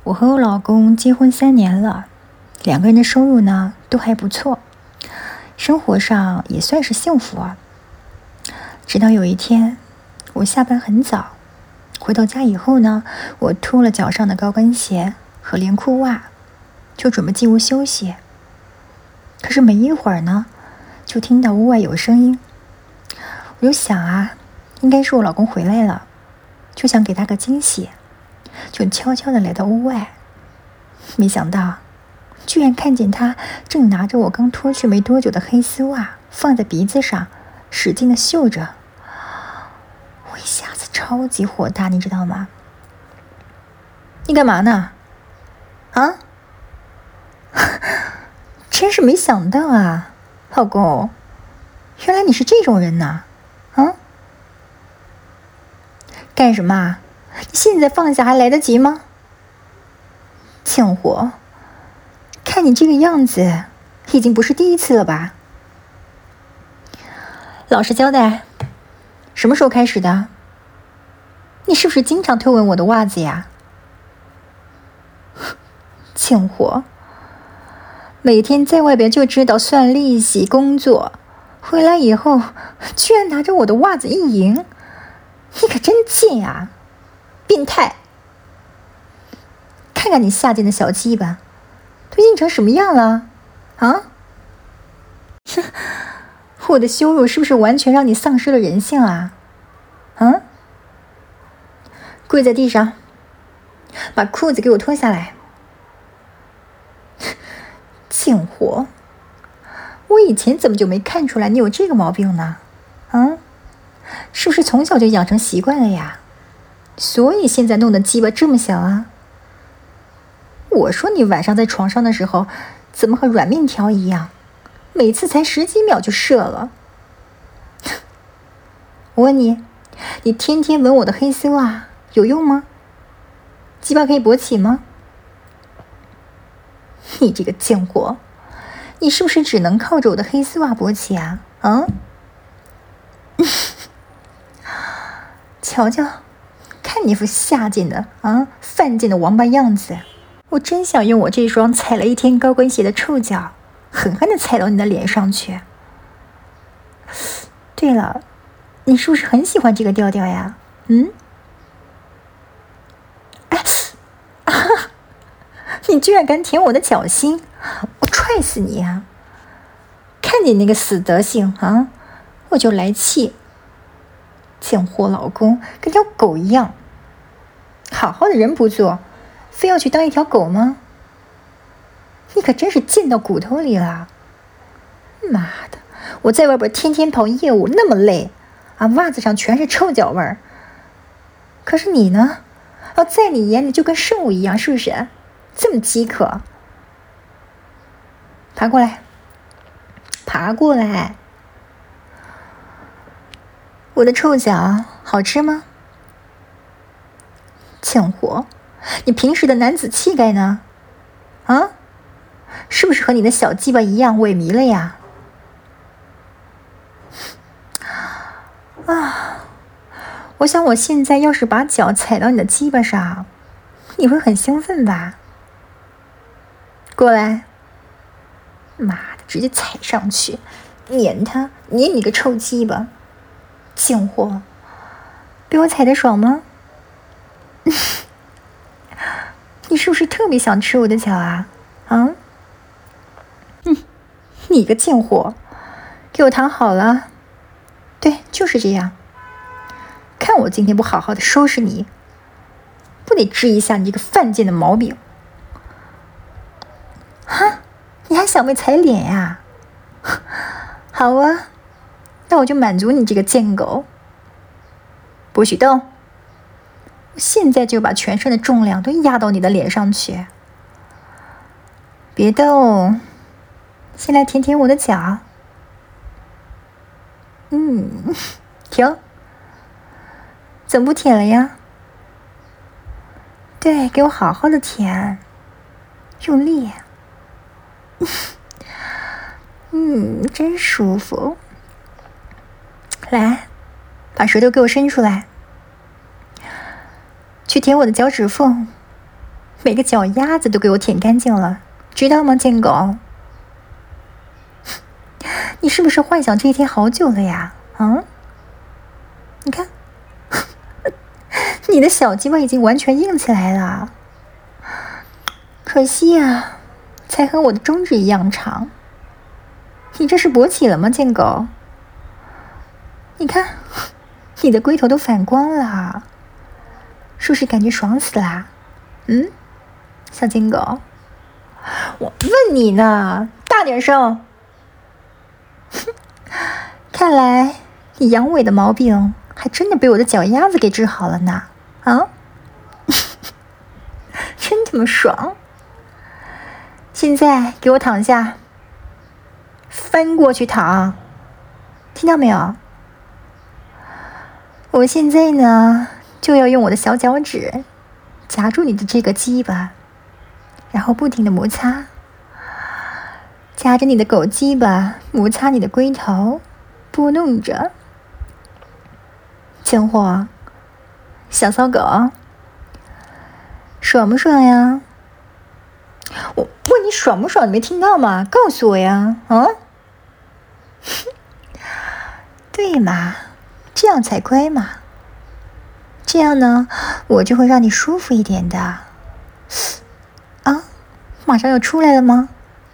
我和我老公结婚3年了，两个人的收入呢都还不错，生活上也算是幸福啊。直到有一天，我下班很早，回到家以后呢，我脱了脚上的高跟鞋和连裤袜，就准备进屋休息。可是没一会儿呢，就听到屋外有声音，我就想啊，应该是我老公回来了，就想给他个惊喜，就悄悄地来到屋外，没想到居然看见他正拿着我刚脱去没多久的黑丝袜放在鼻子上，使劲地嗅着。我一下子超级火大，你知道吗？你干嘛呢？啊？真是没想到啊，老公，原来你是这种人呐！啊？干什么？你现在放下还来得及吗？贱货，看你这个样子，已经不是第一次了吧？老实交代，什么时候开始的？你是不是经常偷闻我的袜子呀？贱货，每天在外边就知道算利息工作，回来以后居然拿着我的袜子意淫，你可真贱啊，变态！看看你下贱的小鸡巴，都硬成什么样了啊！我的羞辱是不是完全让你丧失了人性啊？啊！跪在地上，把裤子给我脱下来！贱货，我以前怎么就没看出来你有这个毛病呢？啊，是不是从小就养成习惯了呀？所以现在弄得鸡巴这么小啊？我说你晚上在床上的时候怎么和软面条一样，每次才10几秒就射了。我问你，你天天闻我的黑丝袜有用吗？鸡巴可以勃起吗？你这个贱货，你是不是只能靠着我的黑丝袜勃起啊？啊？瞧瞧，看你副下贱的犯贱的王八样子，我真想用我这双踩了一天高跟鞋的臭脚狠狠地踩到你的脸上去。对了，你是不是很喜欢这个调调呀？你居然敢舔我的脚心，我踹死你啊！看你那个死德性啊，我就来气。贱货老公跟条狗一样，好好的人不做，非要去当一条狗吗？你可真是贱到骨头里了！妈的，我在外边天天跑业务那么累啊，袜子上全是臭脚味儿。可是你呢？在你眼里就跟圣物一样，是不是？这么饥渴？爬过来，爬过来！我的臭脚好吃吗？贱货，你平时的男子气概呢？啊？是不是和你的小鸡巴一样萎靡了呀？啊！我想我现在要是把脚踩到你的鸡巴上，你会很兴奋吧？过来！妈的，直接踩上去，撵他，撵你个臭鸡巴！贱货，被我踩得爽吗？你是不是特别想吃我的脚啊？啊？你个贱货，给我躺好了！对，就是这样。看我今天不好好的收拾你，不得治一下你这个犯贱的毛病！哈，你还想被踩脸呀？好啊，那我就满足你这个贱狗。不许动！我现在就把全身的重量都压到你的脸上去。别动，先来舔舔我的脚。停！怎么不舔了呀？对，给我好好的舔，用力。真舒服。来，把舌头给我伸出来，去舔我的脚趾缝， 每个脚丫子都给我舔干净了，知道吗，贱狗？你是不是幻想这一天好久了呀？你看，你的小鸡巴已经完全硬起来了。可惜呀，才和我的中指一样长。你这是勃起了吗，贱狗？你看，你的龟头都反光了，是不是感觉爽死啦？小贱狗，我问你呢，大点声！看来你阳痿的毛病还真的被我的脚丫子给治好了呢，真他妈爽！现在给我躺下，翻过去躺，听到没有？我现在呢，就要用我的小脚趾夹住你的这个鸡巴，然后不停的摩擦，夹着你的狗鸡巴，摩擦你的龟头，拨弄着。贱货，小骚狗，爽不爽呀？我问你爽不爽，你没听到吗？告诉我呀！对嘛，这样才乖嘛。这样呢，我就会让你舒服一点的。马上要出来了吗？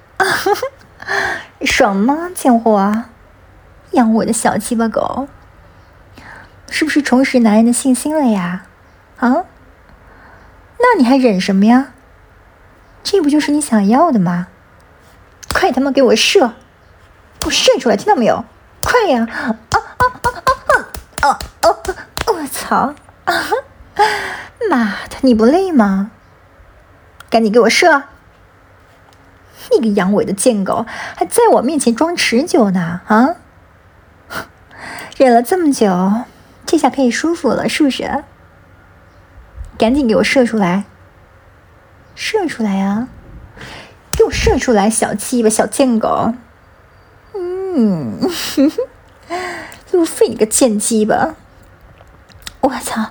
爽吗，贱货？养我的小鸡巴狗，是不是重拾男人的信心了呀？那你还忍什么呀？这不就是你想要的吗？快他妈给我射！给我射出来，听到没有？快呀！我操！妈的，你不累吗？赶紧给我射！你个阳痿的贱狗，还在我面前装持久呢！忍了这么久，这下可以舒服了，是不是？赶紧给我射出来！射出来啊！给我射出来，小鸡巴，小贱狗！又费你个贱鸡巴！我操！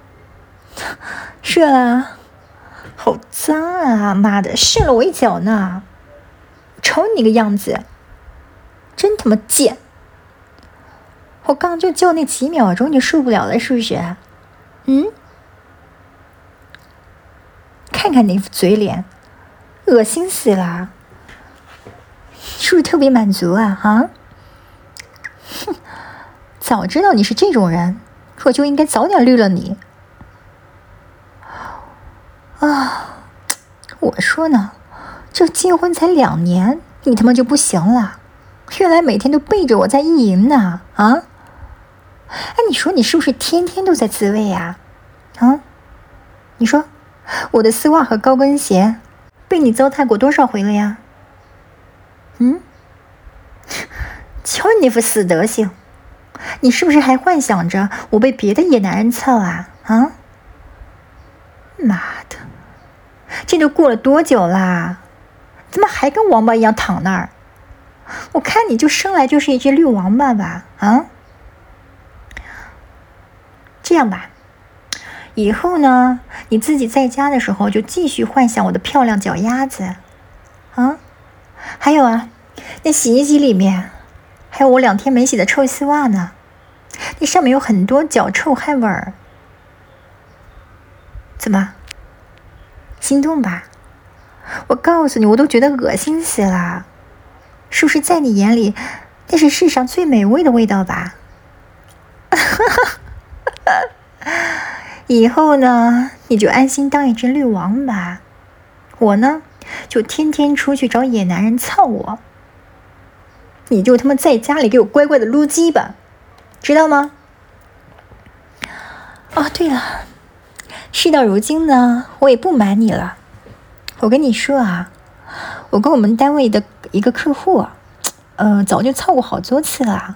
射了！好脏啊！妈的，射了我一脚呢！瞅你个样子，真他妈贱！我刚就那几秒钟就受不了了，是不是？看看你嘴脸，恶心死了！是不是特别满足啊？早知道你是这种人，我就应该早点绿了你。我说呢，这结婚才2年，你他妈就不行了？原来每天都背着我在意淫呢！你说你是不是天天都在自慰呀？你说我的丝袜和高跟鞋被你糟蹋过多少回了呀？瞧你那副死德行，你是不是还幻想着我被别的野男人操啊？妈的，这都过了多久啦？怎么还跟王八一样躺那儿？我看你就生来就是一只绿王八吧？这样吧，以后呢，你自己在家的时候就继续幻想我的漂亮脚丫子，还有那洗衣机里面还有我2天没洗的臭丝袜呢，那上面有很多脚臭汗味儿。怎么，心动吧？我告诉你，我都觉得恶心死了。是不是在你眼里，那是世上最美味的味道吧？以后呢，你就安心当一只绿王吧。我呢，就天天出去找野男人操我。你就他妈在家里给我乖乖的撸鸡吧，知道吗？对了，事到如今呢，我也不瞒你了。我跟你说我跟我们单位的一个客户早就操过好多次了。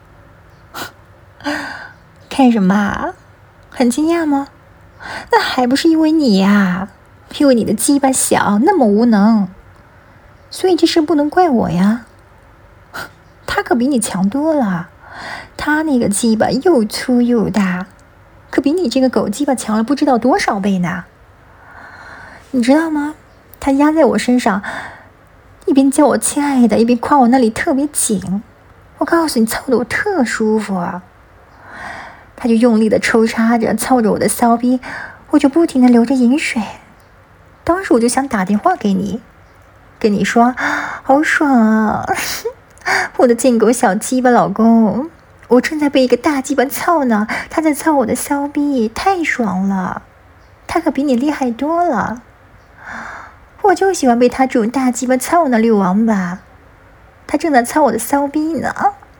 看什么？很惊讶吗？那还不是因为你呀，因为你的鸡巴小，那么无能，所以这事不能怪我呀。他可比你强多了，他那个鸡巴又粗又大，可比你这个狗鸡巴强了不知道多少倍呢。 你知道吗？他压在我身上，一边叫我亲爱的，一边夸我那里特别紧。我告诉你，操得我特舒服啊！他就用力的抽插着，操着我的骚逼，我就不停的流着饮水。当时我就想打电话给你，跟你说，好爽啊！我的贱狗小鸡巴老公，我正在被一个大鸡巴操呢，他在操我的骚逼，太爽了！他可比你厉害多了。我就喜欢被他这种大鸡巴操呢，六王八。他正在操我的骚逼呢。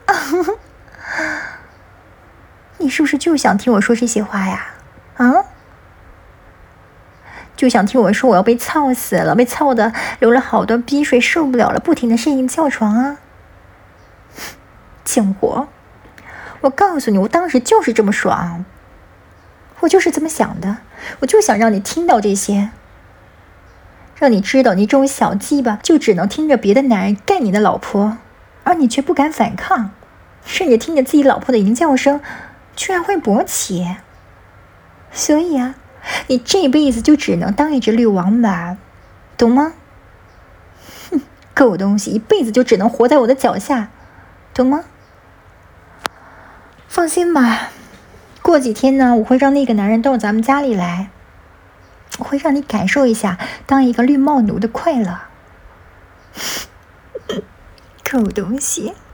你是不是就想听我说这些话呀？啊？就想听我说我要被操死了，被操的流了好多逼水，受不了了，不停的呻吟叫床啊！贱货！我告诉你，我当时就是这么爽，我就是这么想的，我就想让你听到这些，让你知道你这种小鸡巴就只能听着别的男人干你的老婆，而你却不敢反抗，甚至听着自己老婆的淫叫声居然会勃起。所以啊，你这辈子就只能当一只遛王八，懂吗？哼，狗东西，一辈子就只能活在我的脚下，懂吗？放心吧，过几天呢，我会让那个男人到咱们家里来，我会让你感受一下当一个绿帽奴的快乐。狗东西。